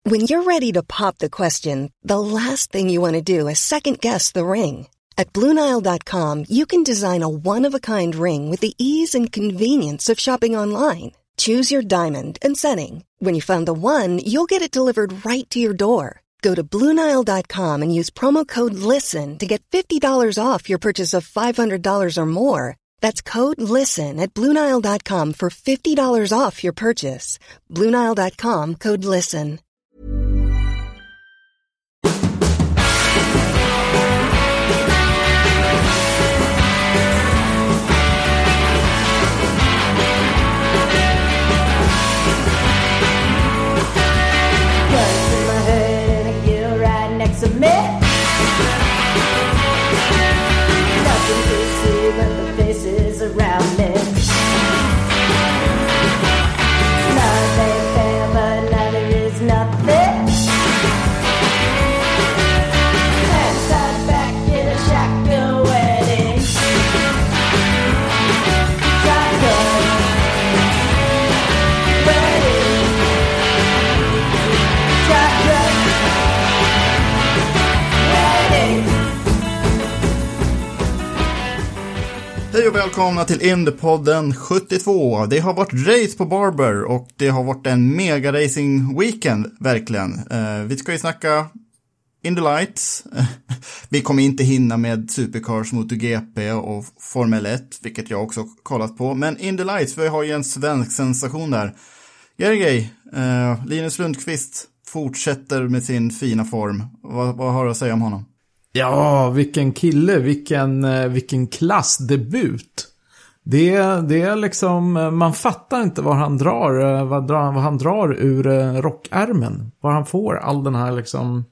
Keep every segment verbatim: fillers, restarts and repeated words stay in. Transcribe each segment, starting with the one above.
When you're ready to pop the question, the last thing you want to do is second-guess the ring. At Blue Nile dot com, you can design a one-of-a-kind ring with the ease and convenience of shopping online. Choose your diamond and setting. When you find the one, you'll get it delivered right to your door. Go to Blue Nile dot com and use promo code LISTEN to get fifty dollars off your purchase of five hundred dollars or more. That's code LISTEN at Blue Nile dot com for fifty dollars off your purchase. Blue Nile dot com, code LISTEN. Hej och välkomna till Indypodden sjuttiotvå. Det har varit race på Barber och det har varit en mega racing weekend, verkligen. Uh, vi ska ju snacka Indy Lights. Vi kommer inte hinna med Supercars, MotoGP och Formel ett, vilket jag också kollat på. Men Indy Lights, vi har ju en svensk sensation där. Gergej, uh, Linus Lundqvist fortsätter med sin fina form. Vad, vad har du att säga om honom? Ja, vilken kille, vilken, vilken klassdebut. Det, det är liksom, man fattar inte vad han drar, vad, drar, vad han drar ur rockärmen. Var han får all den här liksom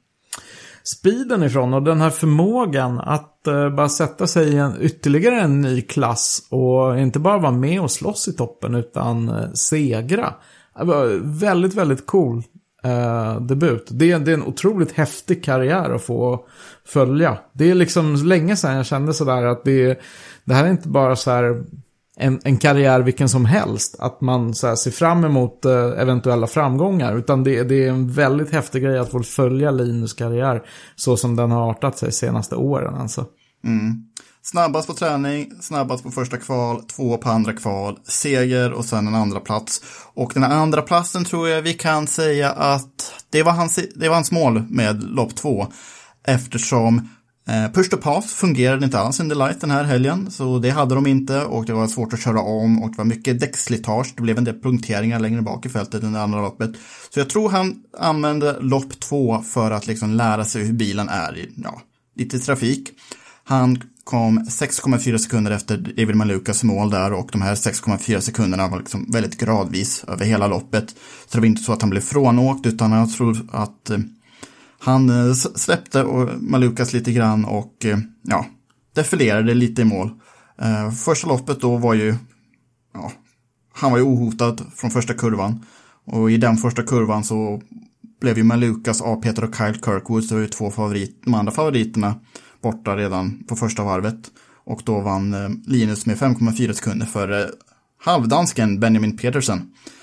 speeden ifrån och den här förmågan att uh, bara sätta sig i en, ytterligare en ny klass och inte bara vara med och slåss i toppen utan uh, segra. Det var väldigt, väldigt cool. Uh, debut. Det, det är en otroligt häftig karriär att få följa. Det är liksom länge sedan jag kände sådär att det, det här är inte bara så här en, en karriär vilken som helst. Att man så här ser fram emot uh, eventuella framgångar. Utan det, det är en väldigt häftig grej att få följa Linus karriär så som den har artat sig senaste åren. Alltså. Mm. Snabbast på träning, snabbast på första kval, två på andra kval, seger och sen en andra plats. Och den andra platsen tror jag vi kan säga att det var hans, det var hans mål med lopp två. Eftersom eh, push to pass fungerade inte alls under light den här helgen. Så det hade de inte och det var svårt att köra om och det var mycket däckslitage. Det blev en del punkteringar längre bak i fältet under andra loppet. Så jag tror han använde lopp två för att liksom lära sig hur bilen är i ja, lite trafik. Han kom sex komma fyra sekunder efter David Malukas mål där och de här sex komma fyra sekunderna var liksom väldigt gradvis över hela loppet. Så det var inte så att han blev frånåkt utan jag tror att eh, han eh, släppte och Malukas lite grann och eh, ja, defilerade lite i mål. Eh, första loppet då var ju ja, han var ju ohotad från första kurvan och i den första kurvan så blev ju Malukas, A. Peter och Kyle Kirkwood så var ju två favorit, de andra favoriterna borta redan på första varvet. Och då vann eh, Linus med fem komma fyra sekunder för eh, halvdansken Benjamin Petersen.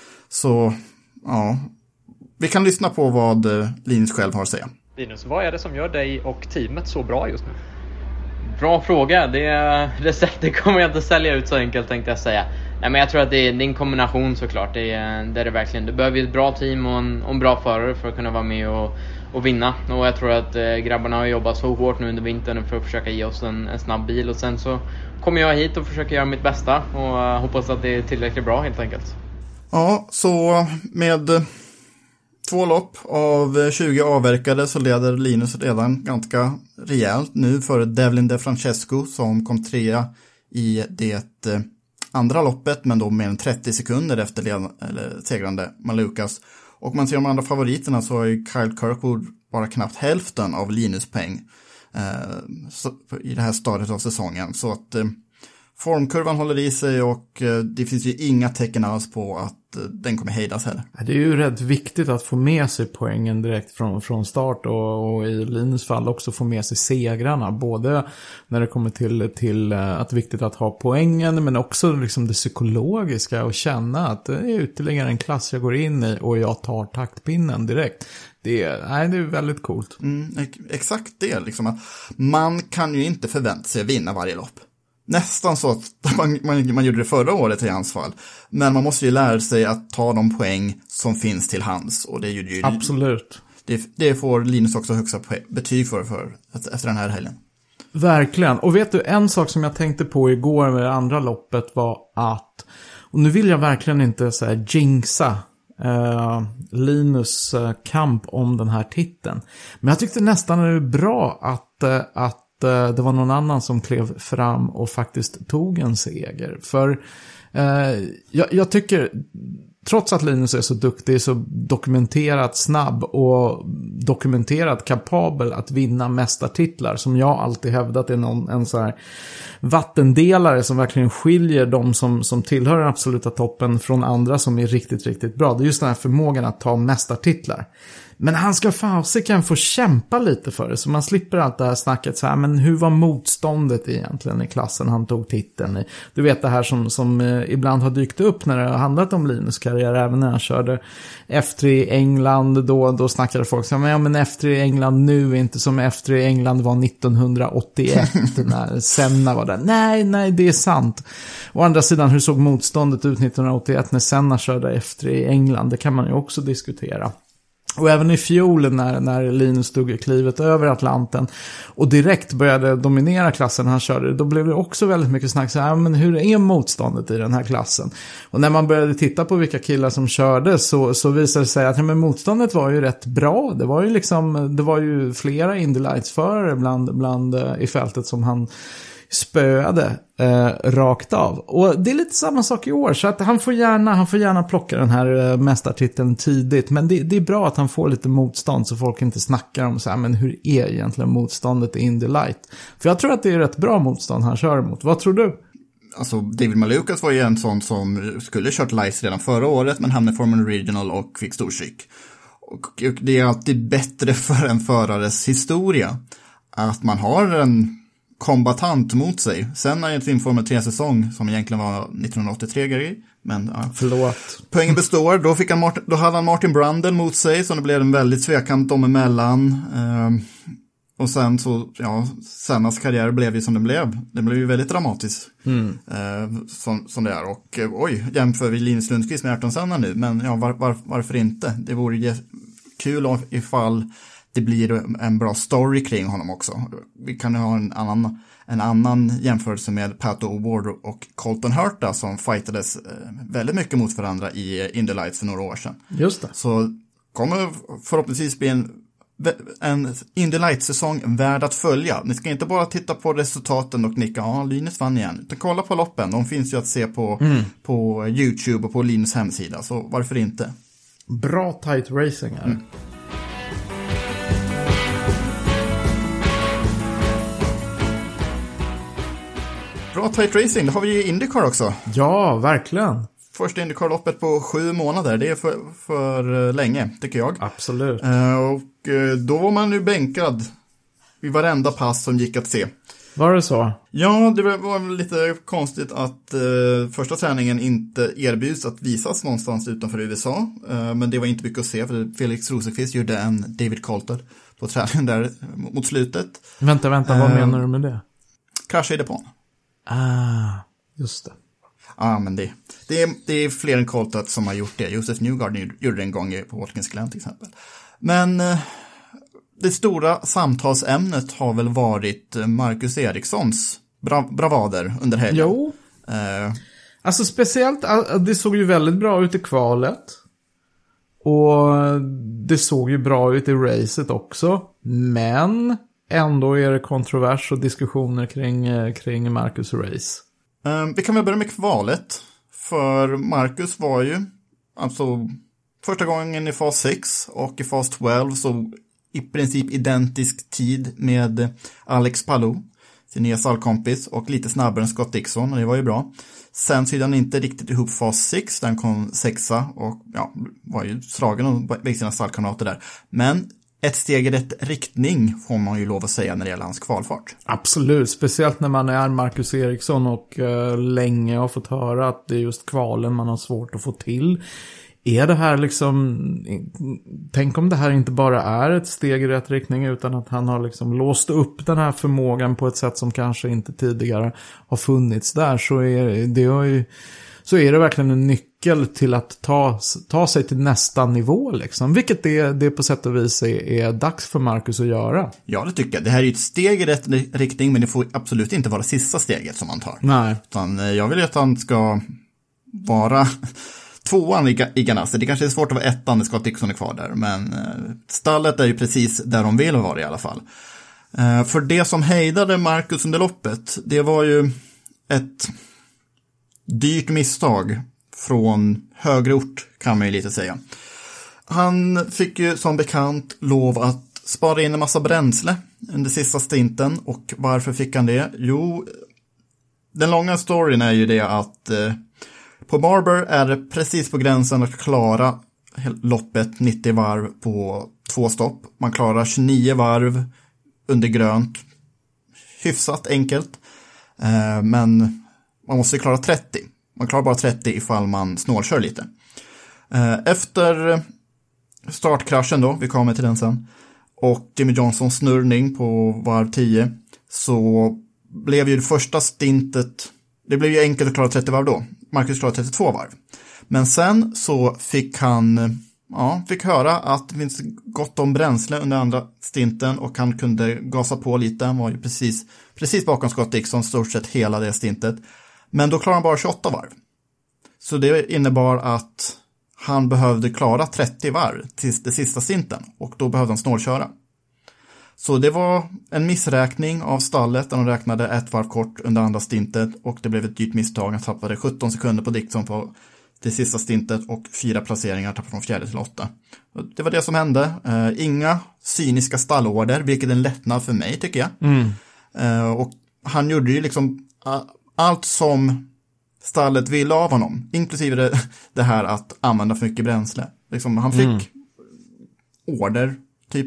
Så ja, vi kan lyssna på vad eh, Linus själv har att säga. Linus, vad är det som gör dig och teamet så bra just nu? Bra fråga. Det receptet kommer jag inte sälja ut så enkelt tänkte jag säga. Nej, men jag tror att det är, det är en kombination såklart. Det är det, är det verkligen. Du behöver ett bra team och en, och en bra förare för att kunna vara med och, och vinna. Och jag tror att eh, grabbarna har jobbat så hårt nu under vintern för att försöka ge oss en, en snabb bil. Och sen så kommer jag hit och försöker göra mitt bästa och uh, hoppas att det är tillräckligt bra helt enkelt. Ja, så med två lopp av tjugo avverkade så leder Linus redan ganska rejält nu för Devlin De Francesco som kom trea i det eh, andra loppet men då mer än trettio sekunder efter led, eller, segrande Malukas. Och man ser de andra favoriterna så har ju Kyle Kirkwood bara knappt hälften av Linus poäng eh, så, i det här stadiet av säsongen. Så att eh, formkurvan håller i sig och eh, det finns ju inga tecken alls på att den kommer hejdas heller. Det är ju rätt viktigt att få med sig poängen direkt från, från start och, och i Linus fall också få med sig segrarna. Både när det kommer till, till att det är viktigt att ha poängen, men också liksom det psykologiska och känna att det är ytterligare en klass jag går in i och jag tar taktpinnen direkt. Det är, nej, det är väldigt coolt. Mm, exakt det, liksom att man kan ju inte förvänta sig att vinna varje lopp. Nästan så att man, man, man gjorde det förra året i hans fall. Men man måste ju lära sig att ta de poäng som finns till hands. Och det är ju, absolut. Det, det får Linus också högsta betyg för, för efter den här helgen. Verkligen. Och vet du, en sak som jag tänkte på igår med det andra loppet var att, och nu vill jag verkligen inte så här jinxa Uh, Linus uh, kamp om den här titeln. Men jag tyckte nästan det var bra att, uh, att uh, det var någon annan som klev fram och faktiskt tog en seger. För uh, jag, jag tycker, trots att Linus är så duktig, så dokumenterat snabb och dokumenterat kapabel att vinna mästartitlar, som jag alltid hävdat är någon, en så här vattendelare som verkligen skiljer de som, som tillhör den absoluta toppen från andra som är riktigt, riktigt bra. Det är just den här förmågan att ta mästartitlar. Men han ska fasiken få kämpa lite för det, så man slipper allt det här snacket så här, men hur var motståndet egentligen i klassen han tog titeln i? Du vet det här som, som eh, ibland har dykt upp när det har handlat om Linus karriär, även när han körde F tre i England, då, då snackade folk så här, men, ja, men F tre i England nu är inte som F tre i England var nittonhundraåttioett när Senna var där. Nej, nej, det är sant. Å andra sidan, hur såg motståndet ut nittonhundraåttioett när Senna körde F tre i England? Det kan man ju också diskutera. Och även i fjol när, när Linus stod klivet över Atlanten och direkt började dominera klassen han körde, då blev det också väldigt mycket snack så här, men hur är motståndet i den här klassen? Och när man började titta på vilka killar som körde, så, så visade det sig att ja, men motståndet var ju rätt bra. Det var ju liksom, det var ju flera Indy Lights-förare bland, bland i fältet som han spöade eh, rakt av. Och det är lite samma sak i år, så att han får gärna, han får gärna plocka den här eh, mästartiteln tidigt, men det, det är bra att han får lite motstånd så folk inte snackar om så här, men hur är egentligen motståndet i Indy Light? För jag tror att det är rätt bra motstånd han kör emot. Vad tror du? Alltså David Malukas var ju en sån som skulle kört Lights redan förra året, men hamnade i Formula Regional och fick stor psyk. Och det är alltid bättre för en förares historia att man har en kombatant mot sig. Sen är det sin Formel tre-säsong som egentligen var nittonhundraåttiotre-grej. Men ja. Förlåt. Poängen består. Då, fick han Martin, då hade han Martin Brundle mot sig, så det blev en väldigt tvekant dem emellan. Ehm, och sen så, ja, Sennas karriär blev ju som den blev. Det blev ju väldigt dramatiskt. Mm. Ehm, som, som det är. Och oj, jämför vi Linus Lundqvist med Ayrton Senna nu. Men ja, var, var, varför inte? Det vore ju kul ifall det blir en bra story kring honom också. Vi kan ha en annan, en annan jämförelse med Pato O'Ward och Colton Herta som fightades väldigt mycket mot varandra i Indy Lights för några år sedan. Just det. Så kommer förhoppningsvis bli en, en Indy Lights-säsong värd att följa. Ni ska inte bara titta på resultaten och nicka, ja, Linus vann igen. Utan kolla på loppen. De finns ju att se på, mm. på YouTube och på Linus hemsida. Så varför inte? Bra tight racing här. Mm. Bra tight racing, då har vi ju Indycar också. Ja, verkligen. Första Indycar-loppet på sju månader, det är för, för länge, tycker jag. Absolut. Uh, och uh, då var man nu bänkad vid varenda pass som gick att se. Var det så? Ja, det var lite konstigt att uh, första träningen inte erbjuds att visas någonstans utanför U S A. Uh, men det var inte mycket att se, för Felix Rosenqvist gjorde en David Coulthard på träningen där mot slutet. Vänta, vänta, vad uh, menar du med det? Krasch i depån. Ah, just det. Ja, ah, men det, det, är, det är fler än Coulthard som har gjort det. Joseph Newgarden gjorde det en gång på Watkins Glen till exempel. Men eh, det stora samtalsämnet har väl varit Marcus Erikssons bra, bravader under helgen. Jo. Eh. Alltså speciellt, det såg ju väldigt bra ut i kvalet. Och det såg ju bra ut i racet också. Men ändå är det kontrovers och diskussioner kring, kring Marcus race. Um, vi kan väl börja med kvalet. För Marcus var ju alltså första gången i fas sex och i fas tolv så i princip identisk tid med Alex Palou. sin nya stallkompis, och lite snabbare än Scott Dixon, och det var ju bra. Sen sydde han inte riktigt ihop fas sex, den kom sexa och ja, var ju slagen och väckte sina stallkamrater där. Men ett steg i rätt riktning får man ju lov att säga när det gäller hans kvalfart. Absolut, speciellt när man är Marcus Eriksson och uh, länge har fått höra att det är just kvalen man har svårt att få till. Är det här liksom, tänk om det här inte bara är ett steg i rätt riktning utan att han har liksom låst upp den här förmågan på ett sätt som kanske inte tidigare har funnits där, så är det, ju, så är det verkligen en nyckel till att ta, ta sig till nästa nivå liksom. Vilket det, det på sätt och vis är, är dags för Marcus att göra. Ja, det tycker jag. Det här är ju ett steg i rätt riktning, men det får absolut inte vara sista steget som man tar. Nej. Utan jag vill ju att han ska vara tvåan i, i Ganassi. Det kanske är svårt att vara ettan när Scott Dixon är kvar där, men eh, stallet är ju precis där de vill vara i alla fall. Eh, för det som hejdade Marcus under loppet, det var ju ett dyrt misstag från högre ort, kan man ju lite säga. Han fick ju som bekant lov att spara in en massa bränsle under sista stinten, och varför fick han det? Jo, den långa storyn är ju det att eh, på Barber är det precis på gränsen att klara loppet nittio varv på två stopp. Man klarar tjugonio varv under grönt. Hyfsat enkelt. Eh, men man måste klara trettio. Man klarar bara trettio ifall man snålkör lite. Eh, efter startkraschen då, vi kommer till den sen, och Jimmy Johnsons snurrning på varv tio, så blev ju det första stintet, det blev ju enkelt att klara trettio varv då. Marcus klarade trettiotvå varv. Men sen så fick han ja, fick höra att det finns gott om bränsle under andra stinten, och han kunde gasa på lite. Han var ju precis, precis bakom Scott Dixon stort sett hela det stintet. Men då klarade han bara tjugoåtta varv. Så det innebar att han behövde klara trettio varv till det sista stinten, och då behövde han snålköra. Så det var en missräkning av stallet där de räknade ett varv kort under andra stintet, och det blev ett dyrt misstag. Han tappade sjutton sekunder på Dixon på det sista stintet och fyra placeringar, tappade från fjärde till åtta. Det var det som hände. Uh, inga cyniska stallorder, vilket är en lättnad för mig tycker jag. Mm. Uh, och han gjorde ju liksom uh, allt som stallet ville av honom, inklusive det, det här att använda för mycket bränsle. Liksom, han fick mm. order typ.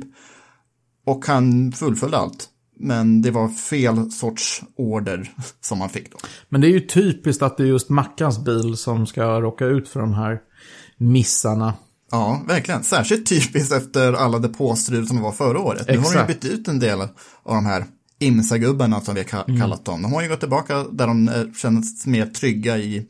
Och han fullföljde allt. Men det var fel sorts order som han fick då. Men det är ju typiskt att det är just Mackans bil som ska råka ut för de här missarna. Ja, verkligen. Särskilt typiskt efter alla depåstrul som det var förra året. Exakt. Nu har de ju bytt ut en del av de här imsagubbarna som vi har kallat dem. De har ju gått tillbaka där de känns mer trygga i,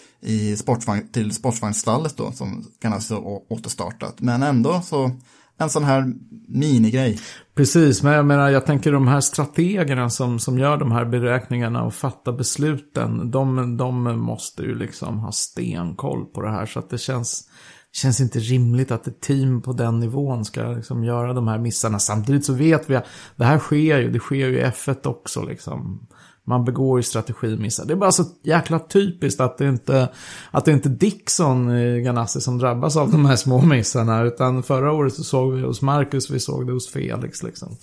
i sportvagn, till sportvagnsstallet då, som kan alltså återstartat. Men ändå så en sån här minigrej. Precis, men jag menar, jag tänker de här strategerna som, som gör de här beräkningarna och fattar besluten, de, de måste ju liksom ha stenkoll på det här, så att det känns, känns inte rimligt att ett team på den nivån ska liksom göra de här missarna. Samtidigt så vet vi att det här sker ju, det sker ju i F ett också liksom. Man begår ju strategimissar. Det är bara så jäkla typiskt att det inte, att det inte Dixon i Ganassi som drabbas av de här små missarna. Utan förra året så såg vi hos Marcus, vi såg det hos Felix liksom.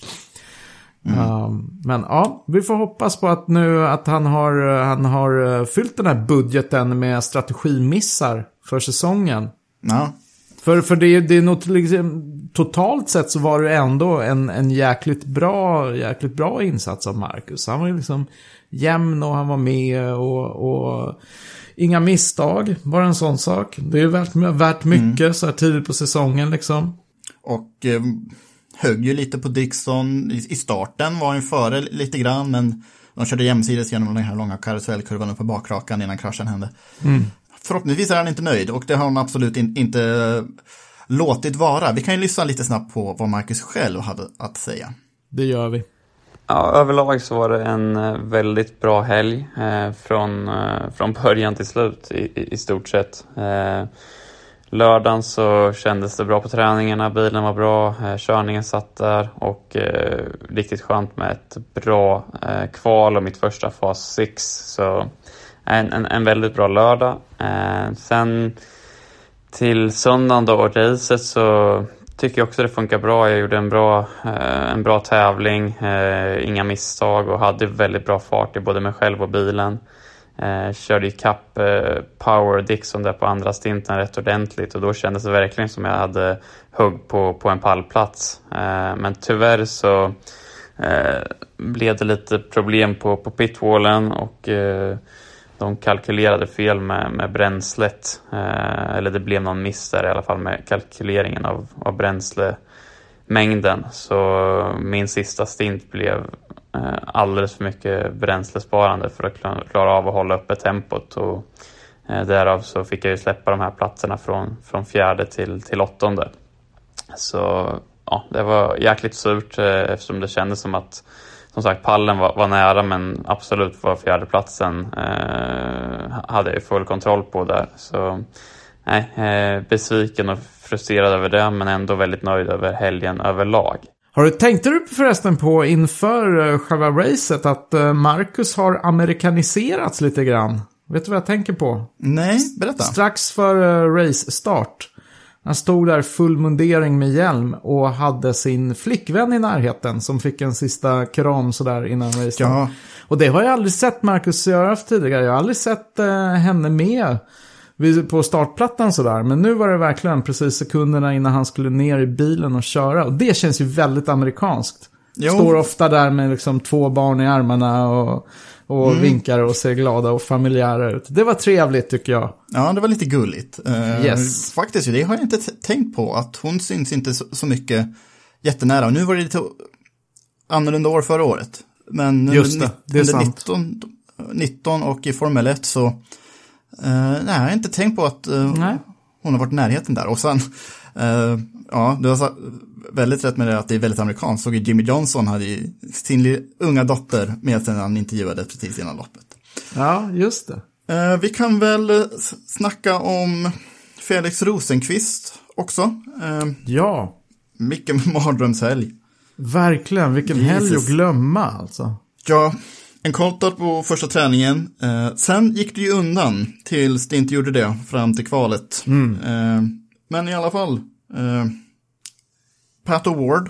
Mm. Um, men ja, vi får hoppas på att nu att han har, han har fyllt den här budgeten med strategimissar för säsongen. Ja. För, för det, det är nog liksom, totalt sett så var det ändå en, en jäkligt bra, jäkligt bra insats av Marcus. Han var ju liksom jämn och han var med och, och inga misstag, bara en sån sak. Det är värt, värt mycket mm. så här tidigt på säsongen liksom. Och eh, högg ju lite på Dixon i, i starten, var ju före lite grann, men de körde jämsides genom den här långa karusellkurvan på bakrakan innan kraschen hände. Mm. Förhoppningsvis är han inte nöjd, och det har han absolut in, inte låtit vara. Vi kan ju lyssna lite snabbt på vad Marcus själv hade att säga. Det gör vi. Ja, överlag så var det en väldigt bra helg eh, från, eh, från början till slut i, i, i stort sett. Eh, lördagen så kändes det bra på träningarna, bilen var bra, eh, körningen satt där, och eh, riktigt skönt med ett bra eh, kval och mitt första fas sex, så En, en, en väldigt bra lördag. Eh, sen till söndagen då och racet så tycker också det funkar bra. Jag gjorde en bra, eh, en bra tävling, eh, inga misstag och hade väldigt bra fart i både mig själv och bilen. Eh, körde i kapp eh, Power Dixon där på andra stinten rätt ordentligt och då kändes det verkligen som jag hade hugg på, på en pallplats. Eh, men tyvärr så eh, blev det lite problem på, på pitwallen och eh, de kalkylerade fel med, med bränslet. Eh, eller det blev någon miss där i alla fall med kalkyleringen av, av bränslemängden. Så min sista stint blev eh, alldeles för mycket bränslesparande för att klara, klara av att hålla uppe tempot. Och eh, därav så fick jag ju släppa de här platserna från, från fjärde till, till åttonde. Så ja, det var jäkligt surt eh, eftersom det kändes som att som sagt, pallen var, var nära men absolut var fjärdeplatsen eh, hade jag full kontroll på där. Så nej, eh, besviken och frustrerad över det men ändå väldigt nöjd över helgen överlag. Har du tänkt du förresten på inför uh, själva racet att uh, Marcus har amerikaniserats lite grann? Vet du vad jag tänker på? Nej, berätta. Strax för uh, race-start. Han stod där full mundering med hjälm och hade sin flickvän i närheten som fick en sista kram sådär innan racet. Ja. Och det har jag aldrig sett Marcus göra tidigare. Jag har aldrig sett uh, henne med på startplattan sådär. Men nu var det verkligen precis sekunderna innan han skulle ner i bilen och köra. Och det känns ju väldigt amerikanskt. Jo. Står ofta där med liksom två barn i armarna och, och mm. vinkar och ser glada och familjära ut. Det var trevligt tycker jag. Ja, det var lite gulligt. Uh, yes. Faktiskt, det har jag inte t- tänkt på. Att hon syns inte så, så mycket jättenära. Och nu var det lite annorlunda år förra året. Men just det, det är sant. nitton, nitton och i Formel ett så Uh, nej, jag har inte tänkt på att uh, hon har varit i närheten där. Och sen, uh, ja, du har sagt väldigt rätt med det att det är väldigt amerikanskt. Så Jimmy Johnson hade ju sin unga dotter med sig när han intervjuade precis innan loppet. Ja, just det. Uh, vi kan väl snacka om Felix Rosenqvist också. Uh, ja. Vilken mardrömshelg. Verkligen, vilken Jesus. helg att glömma alltså. Ja, en koltad på första träningen. Eh, sen gick det ju undan tills det inte gjorde det fram till kvalet. Mm. Eh, men i alla fall. Eh, Pat O'Ward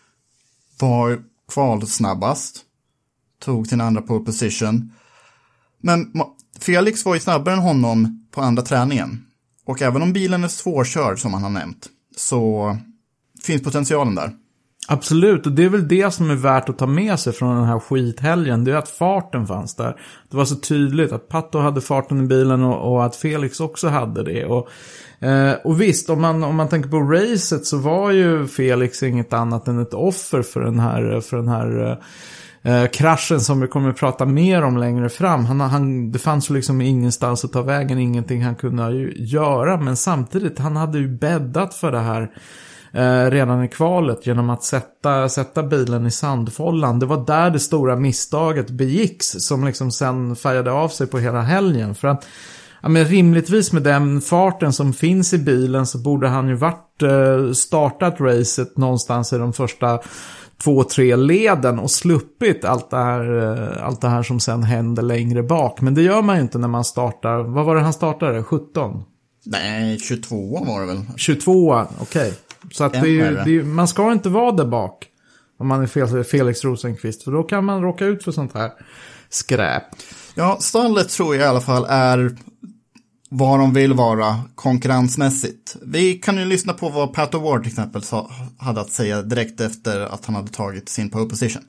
var kval snabbast. Tog sin andra pole position. Men Felix var ju snabbare än honom på andra träningen. Och även om bilen är svårkörd som han har nämnt. Så finns potentialen där. Absolut, och det är väl det som är värt att ta med sig från den här skithelgen. Det är att farten fanns där. Det var så tydligt att Pato hade farten i bilen och, och att Felix också hade det. Och, eh, och visst, om man, om man tänker på racet så var ju Felix inget annat än ett offer för den här, för den här eh, kraschen som vi kommer att prata mer om längre fram. Han, han, det fanns ju liksom ingenstans att ta vägen, ingenting han kunde göra. Men samtidigt, han hade ju bäddat för det här Eh, redan i kvalet genom att sätta, sätta bilen i sandfållan. Det var där det stora misstaget begicks som liksom sen färgade av sig på hela helgen. För att ja, men rimligtvis med den farten som finns i bilen så borde han ju varit eh, startat racet någonstans i de första två, tre leden och sluppit allt det här, eh, allt det här som sen händer längre bak. Men det gör man ju inte när man startar. Vad var det han startade? sjutton? Nej, tjugotvå var det väl. tjugotvå, okej. Okay. Så att det är, ju, det är, man ska inte vara där bak om man är Felix Rosenqvist. För då kan man råka ut för sånt här skräp. Ja, stallet tror jag i alla fall är vad de vill vara konkurrensmässigt. Vi kan ju lyssna på vad Pat O'Ward till exempel sa, hade att säga direkt efter att han hade tagit sin pole position.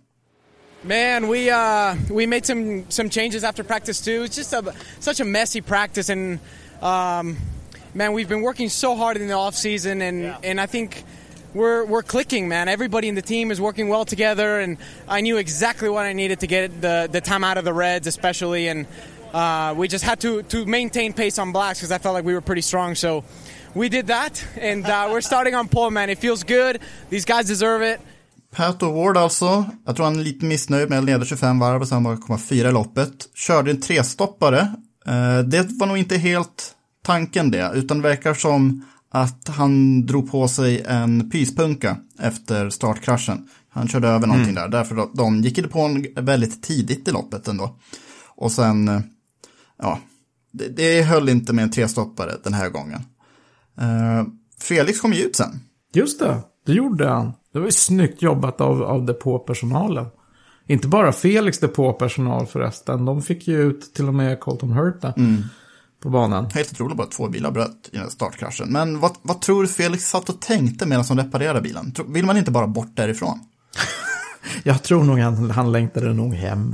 Man, we uh, we made some some changes after practice too. It's just a, such a messy practice and um man, we've been working so hard in the off season, and yeah. and I think we're we're clicking, man. Everybody in the team is working well together, and I knew exactly what I needed to get the the time out of the reds, especially, and uh, we just had to to maintain pace on blacks because I felt like we were pretty strong. So we did that, and uh, we're starting on pole, man. It feels good. These guys deserve it. Pat O'Ward alltså, jag tror han är lite missnöjd med att leda tjugofem varv och sen bara komma fyra i loppet. Körde en trestoppare. Uh, det var nog inte helt tanken det, utan det verkar som att han drog på sig en pyspunka efter startkraschen. Han körde över någonting mm. där, därför att de gick på en väldigt tidigt i loppet ändå. Och sen, ja, det, det höll inte med en trestoppare den här gången. Uh, Felix kom ju ut sen. Just det, det gjorde han. Det var ju snyggt jobbat av, av depåpersonalen. Inte bara Felix depåpersonal förresten. De fick ju ut till och med Colton Herta mm. på banan. Helt otroligt, bara två bilar bröt i den startkraschen. Men vad, vad tror du Felix satt och tänkte medan han reparerade bilen? Vill man inte bara bort därifrån? Jag tror nog han, han längtade nog hem.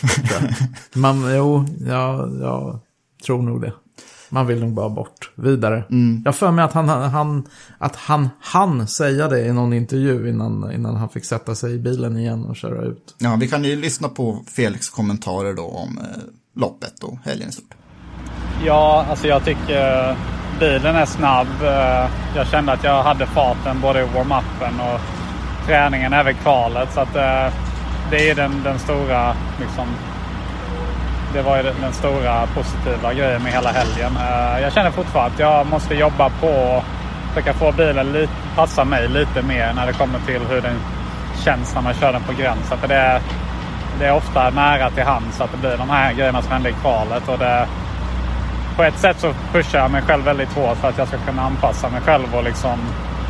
Man, jo, ja, jag tror nog det. Man vill nog bara bort, vidare. Mm. Jag för mig att han, han, att han, han säga det i någon intervju innan, innan han fick sätta sig i bilen igen och köra ut. Ja, vi kan ju lyssna på Felix kommentarer då om eh, loppet och helgen i stort. Ja, alltså jag tycker bilen är snabb. Jag kände att jag hade farten både i warm-upen och träningen, även kvalet. Så att det är den, den stora liksom, det var ju den stora positiva grejen med hela helgen. Jag känner fortfarande att jag måste jobba på att försöka få bilen lite, passa mig lite mer när det kommer till hur den känns när man kör den på gränsen. För det är, det är ofta nära till hands att det blir de här grejerna som händer i kvalet. Och det, på ett sätt så pushar jag mig själv väldigt hårt för att jag ska kunna anpassa mig själv och liksom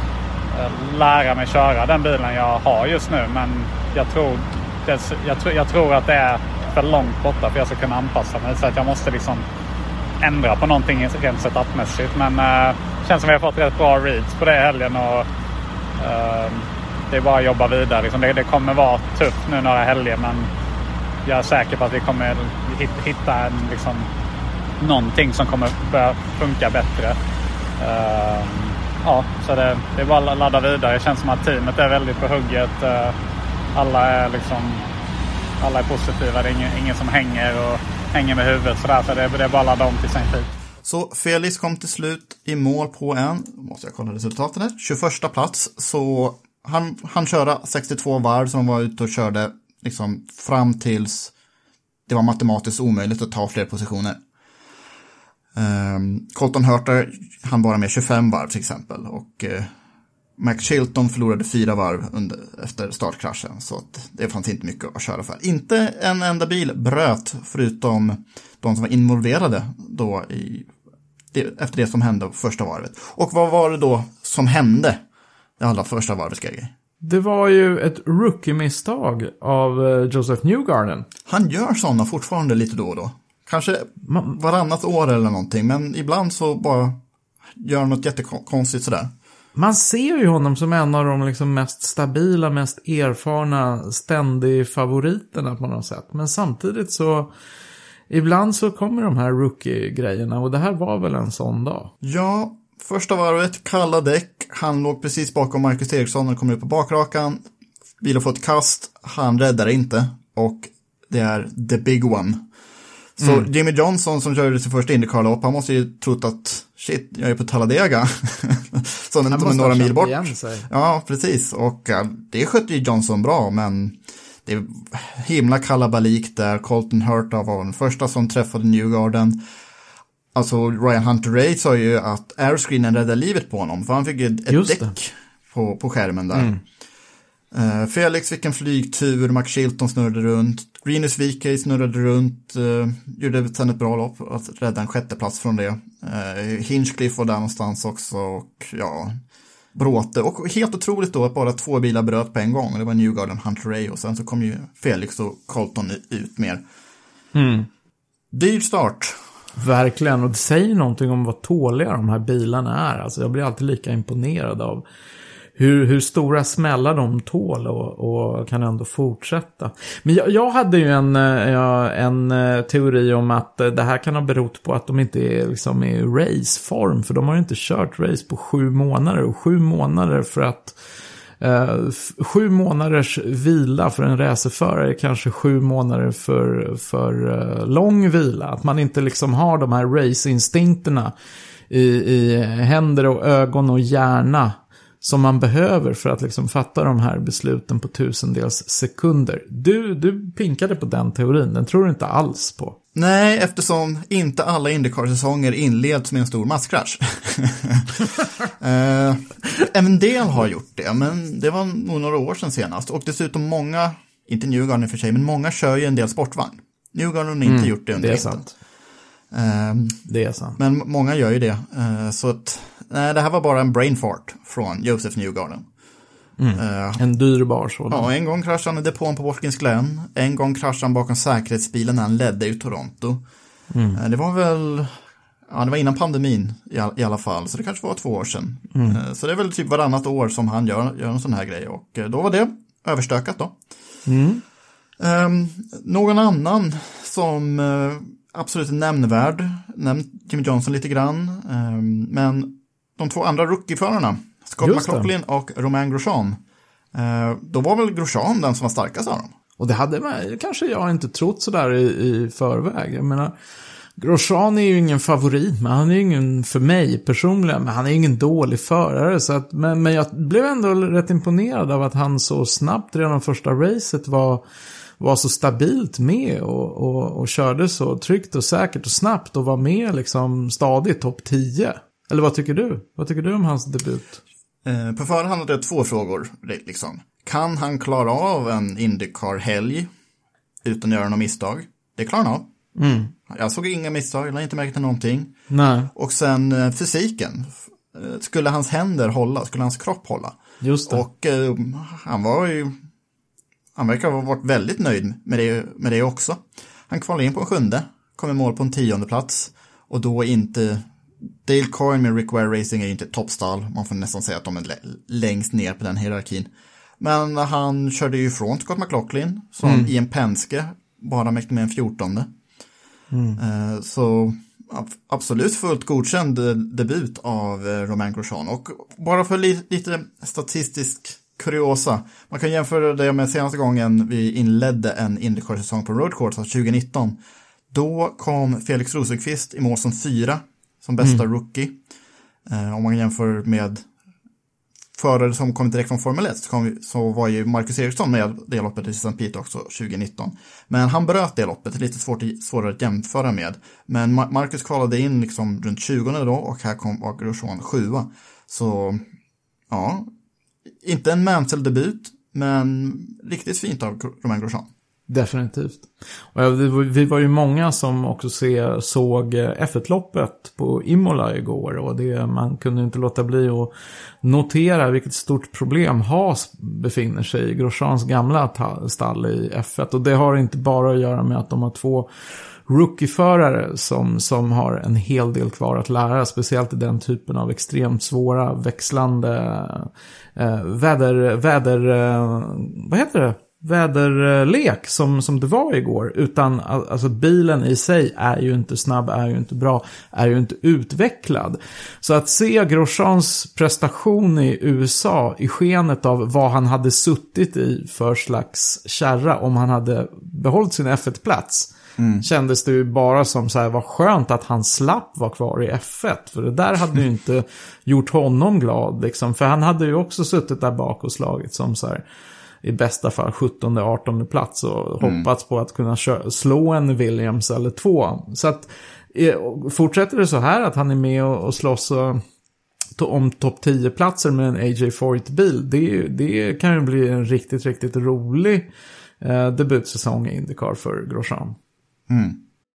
lära mig köra den bilen jag har just nu. Men jag tror, det, jag, tror, jag tror att det är för långt borta för att jag ska kunna anpassa mig. Så att jag måste liksom ändra på någonting rent setupmässigt. Men det uh, känns som att vi har fått rätt bra reads på det helgen. Och uh, det är bara att jobba vidare. Liksom det, det kommer vara tufft nu några helger. Men jag är säker på att vi kommer hitta en, liksom, någonting som kommer börja funka bättre. Uh, ja, så det, det är bara att ladda vidare. Det känns som att teamet är väldigt på hugget. Uh, alla är liksom alla är positiva. Det är ingen, ingen som hänger och hänger med huvudet. Så, där, så det, det är bara att ladda om till sin tid. Så Felix kom till slut i mål på en, måste jag kolla resultaten här, tjugoförsta plats. Så han, han körde sextiotvå varv som var ute och körde liksom fram tills det var matematiskt omöjligt att ta fler positioner. Um, Colton Herta, han bara med tjugofem varv till exempel. Och uh, Max Chilton förlorade fyra varv under, efter startkraschen. Så att det fanns inte mycket att köra för. Inte en enda bil bröt förutom de som var involverade då i, det, efter det som hände på första varvet. Och vad var det då som hände det allra första varvet, G G? Det var ju ett rookie-misstag av Joseph Newgarden. Han gör sådana fortfarande lite då och då. Kanske varannat år eller någonting. Men ibland så bara gör något jättekonstigt sådär. Man ser ju honom som en av de liksom mest stabila, mest erfarna, ständig favoriterna på något sätt. Men samtidigt så, ibland så kommer de här rookie-grejerna och det här var väl en sån dag. Ja, första varvet, kalla däck. Han låg precis bakom Marcus Eriksson och kom ut på bakrakan. Bilen får ett kast, han räddar inte och det är the big one. Så mm. Jimmy Johnson som körde sin första IndyCar-lopp, han måste ju trott att shit, jag är på Talladega. Så den är några mil bort. Ja, precis. Och ja, det skötte ju Johnson bra, men det är himla kalabalik där. Colton Herta var den första som träffade Newgarden. Alltså Ryan Hunter-Reay sa ju att airscreenen räddade livet på honom, för han fick ett, ett däck på, på skärmen där. Mm. Uh, Felix fick en flygtur, Max Chilton snurrade runt, Rinus V K snurrade runt, uh, gjorde sen ett bra lopp att rädda en sjätte plats från det. Uh, Hinchcliffe var där någonstans också och ja, bråte. Och helt otroligt då att bara två bilar bröt på en gång. Det var Newgarden, Hunter-Reay och sen så kom ju Felix och Colton ut mer. Mm. Dyr start. Verkligen, och det säger någonting om vad tåliga de här bilarna är. Alltså jag blir alltid lika imponerad av Hur, hur stora smällar de tål och, och kan ändå fortsätta. Men jag, jag hade ju en, ja, en teori om att det här kan ha berott på att de inte är liksom i raceform. För de har ju inte kört race på sju månader. Och sju månader för att eh, sju månaders vila för en racerförare är kanske sju månader för, för eh, lång vila. Att man inte liksom har de här raceinstinkterna i, i händer och ögon och hjärna som man behöver för att liksom fatta de här besluten på tusendels sekunder. Du, du pinkade på den teorin, den tror du inte alls på. Nej, eftersom inte alla IndyCar-säsonger inleds med en stor masskrasch. eh, en del har gjort det, men det var nog några år sedan senast. Och dessutom många, inte Newgarden i och för sig, men många kör ju en del sportvagn. Newgarden har inte mm, gjort det under det är vintern. sant. Eh, det är sant. Men många gör ju det. Eh, så att Nej, det här var bara en brain fart från Joseph Newgarden. Mm. Uh, en dyrbar sådan. Ja, en gång kraschade han i depån på Watkins Glen. En gång kraschade han bakom säkerhetsbilen när han ledde ut Toronto. Mm. Uh, det var väl... Ja, det var innan pandemin i, all, i alla fall. Så det kanske var två år sedan. Mm. Uh, så det är väl typ varannat år som han gör, gör en sån här grej. Och uh, då var det överstökat då. Mm. Um, någon annan som uh, absolut är nämnvärd. Nämnt Jimmy Johnson lite grann. Um, men de två andra rookieförarna, Scott McLaughlin och Romain Grosjean. Uh, då var väl Grosjean den som var starkast av dem. Och det hade man, kanske jag inte trott så där i, i förväg. Jag menar, Grosjean är ju ingen favorit, men han är ju ingen för mig personligen, men han är ju ingen dålig förare. Så att, men, men jag blev ändå rätt imponerad av att han så snabbt redan första racet var, var så stabilt med och, och, och körde så tryggt och säkert och snabbt och var med liksom stadigt topp tio. Eller vad tycker du? Vad tycker du om hans debut? Eh, på förhand hade jag två frågor. Liksom. Kan han klara av en IndyCar-helg utan att göra några misstag? Det klarar han av. Mm. Jag såg inga misstag, jag har inte märkt någonting. Nej. Och sen eh, fysiken. Skulle hans händer hålla? Skulle hans kropp hålla? Just det. Och eh, han var ju... Han verkar ha varit väldigt nöjd med det, med det också. Han kvalade in på en sjunde. Kom i mål på en tionde plats. Och då inte... Dale Coyne med Rick Ware Racing är inte toppstall. Man får nästan säga att de är längst ner på den hierarkin. Men han körde ju ifrån Scott McLaughlin. Som mm. i en Penske bara mäkte med en fjortonde. Mm. Så absolut fullt godkänd debut av Romain Grosjean. Och bara för li- lite statistisk kuriosa. Man kan jämföra det med senaste gången vi inledde en IndyCar-säsong på Road Course tjugonitton. Då kom Felix Rosenqvist i mål som fyra. Som bästa mm. rookie. Eh, om man jämför med förare som kom direkt från Formel ett så, kom, så var ju Marcus Ericsson med det loppet i Saint Pete också tjugonitton. Men han bröt det loppet, det är lite svårt, svårare att jämföra med. Men Ma- Marcus kvalade in liksom runt tjugonde då och här kom Grosjean sjua. Så ja, inte en Mansell-debut men riktigt fint av Romain Grosjean. Definitivt. Och vi var ju många som också se, såg F ett-loppet på Imola igår och det, man kunde inte låta bli att notera vilket stort problem Haas befinner sig i, Grosjeans gamla stall i F ett. Och det har inte bara att göra med att de har två rookieförare som, som har en hel del kvar att lära, speciellt i den typen av extremt svåra växlande eh, väder, väder eh, vad heter det? väderlek som, som det var igår, utan alltså bilen i sig är ju inte snabb, är ju inte bra, är ju inte utvecklad. Så att se Grosjeans prestation i U S A i skenet av vad han hade suttit i för slags kärra om han hade behållit sin F ett-plats mm. kändes det ju bara som så här, vad skönt att han slapp vara kvar i F ett, för det där hade ju inte gjort honom glad liksom, för han hade ju också suttit där bak och slagit som så här i bästa fall sjuttonde artonde plats och mm. hoppats på att kunna kö- slå en Williams eller två. Så att eh, fortsätter det så här att han är med och, och slåss och, to- om topp tio platser med en A J Foyt-bil, det, det kan ju bli en riktigt, riktigt rolig eh, debutsäsong i IndyCar för Grosjean. Mm.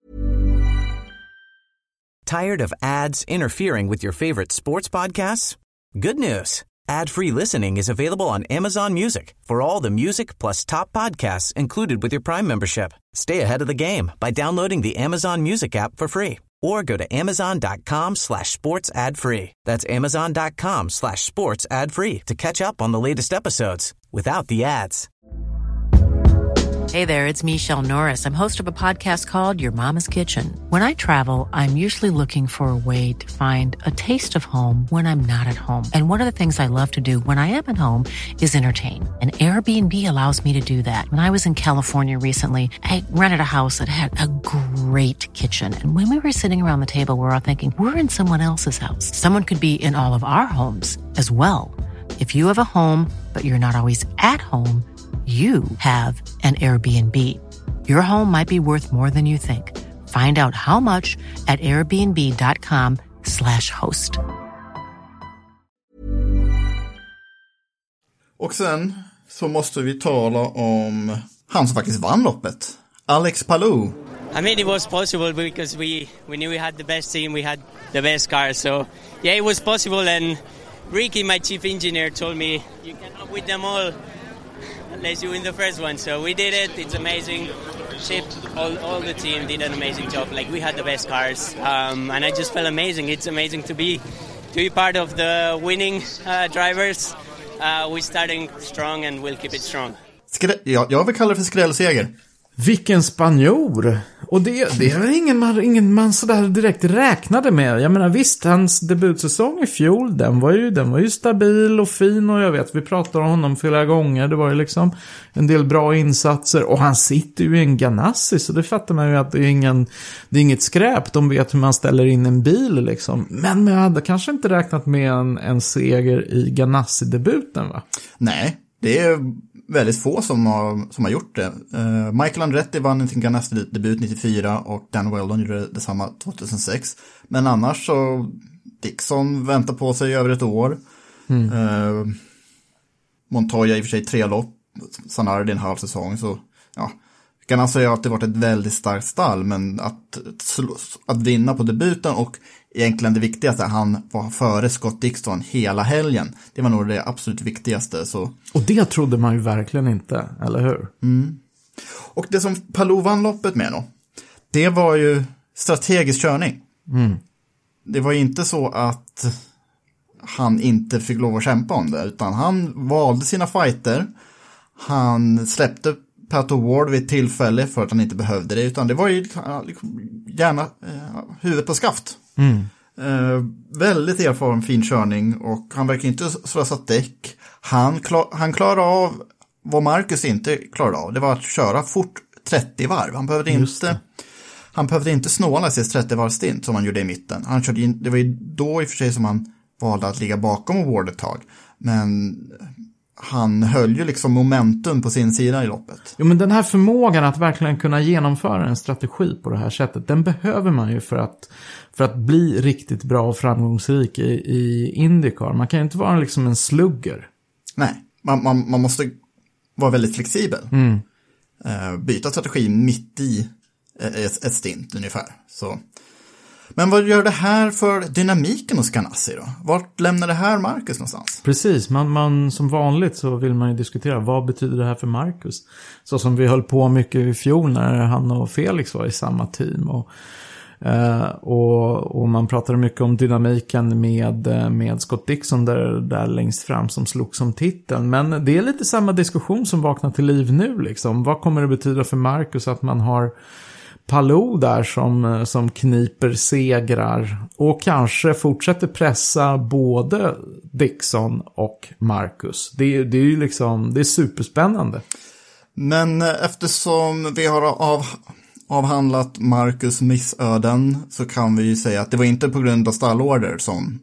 Tired of ads interfering with your favorite sports podcasts? Good news. Ad-free listening is available on Amazon Music for all the music plus top podcasts included with your Prime membership. Stay ahead of the game by downloading the Amazon Music app for free or go to amazon.com slash sports ad free. That's amazon.com slash sports ad free to catch up on the latest episodes without the ads. Hey there, it's Michelle Norris. I'm host of a podcast called Your Mama's Kitchen. When I travel, I'm usually looking for a way to find a taste of home when I'm not at home. And one of the things I love to do when I am at home is entertain. And Airbnb allows me to do that. When I was in California recently, I rented a house that had a great kitchen. And when we were sitting around the table, we were all thinking, we're in someone else's house. Someone could be in all of our homes as well. If you have a home, but you're not always at home, you have an Airbnb. Your home might be worth more than you think. Find out how much at airbnb.com slash host. Och sen så måste vi tala om han som faktiskt vann loppet. Alex Palou. I mean, it was possible because we, we knew we had the best team, we had the best car. So, yeah, it was possible. And Ricky, my chief engineer, told me, you cannot win them all unless you win the first one. So we did it. It's amazing. Chip, all, all the team did an amazing job. Like, we had the best cars. Um, and I just felt amazing. It's amazing to be, to be part of the winning uh, drivers. Uh, we're starting strong and we'll keep it strong. Skrä- ja, jag vill kalla det för skrällseger. Vilken spanjor! Och det, det är ingen man, ingen man sådär direkt räknade med. Jag menar visst, hans debutsäsong i fjol, den var ju, den var ju stabil och fin. Och jag vet, vi pratade om honom flera gånger. Det var ju liksom en del bra insatser. Och han sitter ju i en Ganassi, så det fattar man ju att det är, ingen, det är inget skräp. De vet hur man ställer in en bil liksom. Men jag hade kanske inte räknat med en, en seger i Ganassi-debuten, va? Nej, det är väldigt få som har, som har gjort det. Uh, Michael Andretti vann sin Ganassi-debut nittiofyra och Dan Weldon gjorde detsamma tjugohundrasex. Men annars så Dixon väntar på sig över ett år. Mm. Uh, Montoya i och för sig tre lopp. Sanardi en halv säsong. Så ja, Ganassi har alltid varit ett väldigt starkt stall, men att, att vinna på debuten och egentligen det viktigaste, han var före Scott Dixon hela helgen. Det var nog det absolut viktigaste. Så. Och det trodde man ju verkligen inte, eller hur? Mm. Och det som Palou vann loppet med då, det var ju strategisk körning. Mm. Det var ju inte så att han inte fick lov att kämpa om det, utan han valde sina fighter. Han släppte Pato Ward vid ett tillfälle för att han inte behövde det, utan det var ju gärna eh, huvudet på skaft. Mm. Eh, väldigt erfaren fin körning och han verkar inte slösa däck. Han, klar, han klarade av vad Marcus inte klarade av. Det var att köra fort trettio varv. Han behövde inte, han behövde inte snåla sig trettio varv stint som han gjorde i mitten. Han körde in, det var ju då i och för sig som han valde att ligga bakom Ward ett tag. Men han höll ju liksom momentum på sin sida i loppet. Jo, men den här förmågan att verkligen kunna genomföra en strategi på det här sättet, den behöver man ju för att, för att bli riktigt bra och framgångsrik i, i IndyCar. Man kan ju inte vara liksom en slugger. Nej, man, man, man måste vara väldigt flexibel. Mm. Uh, byta strategi mitt i ett, ett stint ungefär. Så. Men vad gör det här för dynamiken hos Ganassi då? Vart lämnar det här Marcus någonstans? Precis, man, man, som vanligt så vill man ju diskutera vad betyder det här för Marcus. Så som vi höll på mycket i fjol när han och Felix var i samma team. Och, eh, och, och man pratade mycket om dynamiken med, med Scott Dixon där, där längst fram som slog som titeln. Men det är lite samma diskussion som vaknar till liv nu liksom. Vad kommer det betyda för Marcus att man har Palou där som, som kniper segrar och kanske fortsätter pressa både Dixon och Marcus. Det, det är ju liksom, det är superspännande. Men eftersom vi har av, avhandlat Marcus missöden så kan vi ju säga att det var inte på grund av stallorder som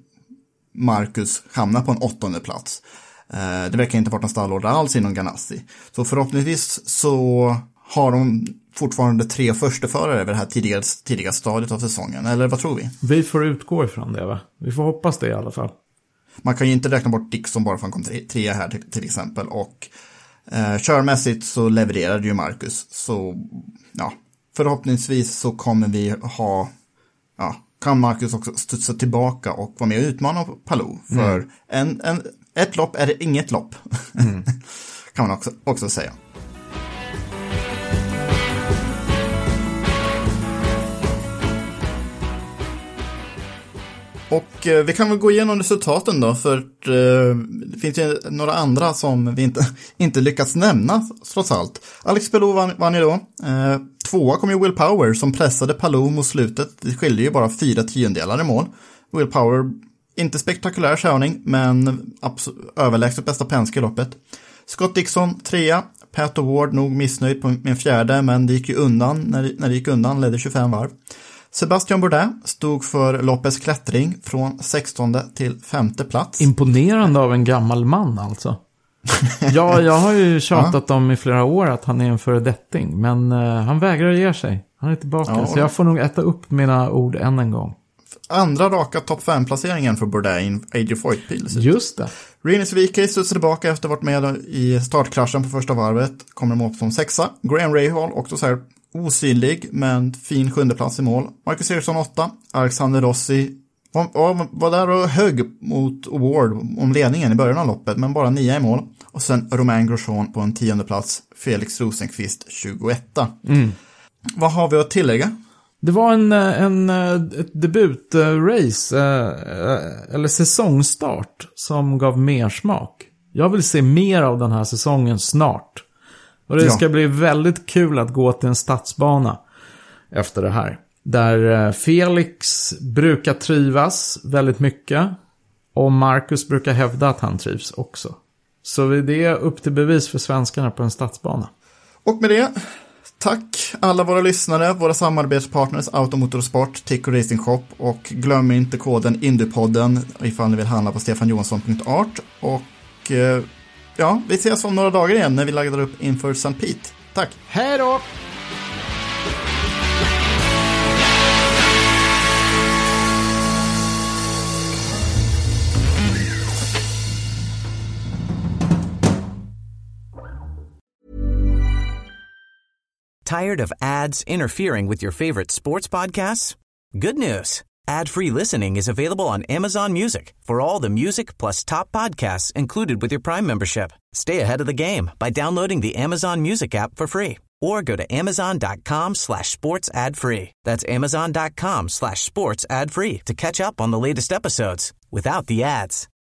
Marcus hamnar på en åttonde plats. Det verkar inte vara någon stallorder alls inom Ganassi. Så förhoppningsvis så har de fortfarande tre första förare över det här tidiga, tidiga stadiet av säsongen. Eller vad tror vi? Vi får utgå ifrån det, va? Vi får hoppas det i alla fall. Man kan ju inte räkna bort Dixon bara för att han kom tre, trea här till, till exempel. Och eh, körmässigt så levererade ju Marcus. Så ja, förhoppningsvis så kommer vi ha, ja, kan Marcus också studsa tillbaka och vara med och utmana Palou. För mm. en, en, ett lopp är det inget lopp. Mm. Kan man också, också säga. Och eh, vi kan väl gå igenom resultaten då, för eh, det finns ju några andra som vi inte, inte lyckats nämna trots allt. Alex Palou vann, vann ju då. Eh, tvåa kom ju Will Power som pressade Palou mot slutet. Det skiljer ju bara fyra tiondelar i mål. Will Power, inte spektakulär körning, men abs- överlägset bästa Penske i loppet. Scott Dixon trea. Pato Ward nog missnöjd på min fjärde, men det gick ju undan när, när det gick undan, ledde tjugofem varv. Sebastian Bourdais stod för loppets klättring från sextonde till femte plats. Imponerande av en gammal man alltså. Ja, jag har ju tjatat ja. om i flera år att han är en föredetting, men uh, han vägrar ge sig. Han är tillbaka, ja, så jag får nog äta upp mina ord än en gång. Andra raka topp fem-placeringen för Bourdais i A J Foyt-bil. Just det. Rinus V K studsade tillbaka efter att ha varit med i startkraschen på första varvet. Kommer emot som sexa. Graham Rahal också så här osynlig men fin sjunde plats i mål. Marcus Ericsson åtta, Alexander Rossi var, var, var där och högg mot Award om ledningen i början av loppet, men bara nia i mål. Och sen Romain Grosjean på en tionde plats, Felix Rosenqvist tjugoetta. Mm. Vad har vi att tillägga? Det var en, en ett debutrace eller säsongstart som gav mer smak. Jag vill se mer av den här säsongen snart. Och det ska ja. bli väldigt kul att gå till en stadsbana efter det här. Där Felix brukar trivas väldigt mycket. Och Marcus brukar hävda att han trivs också. Så det är upp till bevis för svenskarna på en stadsbana. Och med det, tack alla våra lyssnare, våra samarbetspartners Automotorsport, Tico Racing Shop. Och glöm inte koden Indypodden ifall ni vill handla på stefan johansson punkt art. Och ja, vi ses om några dagar igen när vi laddar upp inför Sankt Pete. Tack! Hej då! Tired of ads interfering with your favorite sports podcasts? Good news. Ad-free listening is available on Amazon Music for all the music plus top podcasts included with your Prime membership. Stay ahead of the game by downloading the Amazon Music app for free or go to amazon.com slash sports ad free. That's amazon.com slash sports ad free to catch up on the latest episodes without the ads.